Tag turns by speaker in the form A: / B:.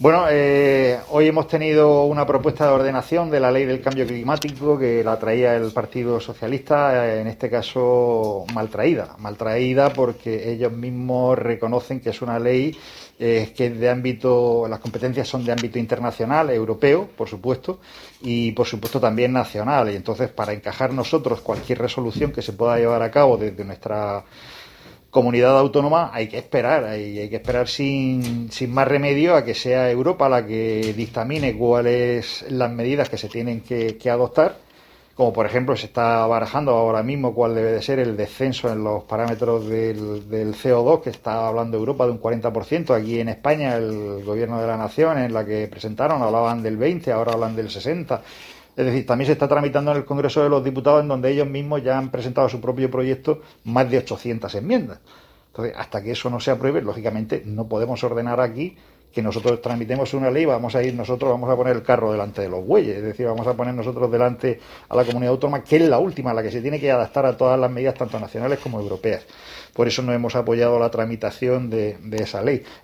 A: Bueno, hoy hemos tenido una propuesta de ordenación de la ley del cambio climático que la traía el Partido Socialista, en este caso maltraída porque ellos mismos reconocen que es una ley que es de ámbito, las competencias son de ámbito internacional, europeo, por supuesto, y por supuesto también nacional. Y entonces, para encajar nosotros cualquier resolución que se pueda llevar a cabo desde nuestra comunidad autónoma hay que esperar sin más remedio a que sea Europa la que dictamine cuáles las medidas que se tienen que adoptar, como por ejemplo se está barajando ahora mismo cuál debe de ser el descenso en los parámetros del CO2, que está hablando Europa de un 40%, aquí en España el gobierno de la nación en la que presentaron hablaban del 20%, ahora hablan del 60%. Es decir, también se está tramitando en el Congreso de los Diputados, en donde ellos mismos ya han presentado su propio proyecto más de 800 enmiendas. Entonces, hasta que eso no se apruebe, lógicamente no podemos ordenar aquí que nosotros tramitemos una ley, vamos a poner el carro delante de los bueyes, es decir, vamos a poner nosotros delante a la comunidad autónoma, que es la última, la que se tiene que adaptar a todas las medidas, tanto nacionales como europeas. Por eso no hemos apoyado la tramitación de esa ley.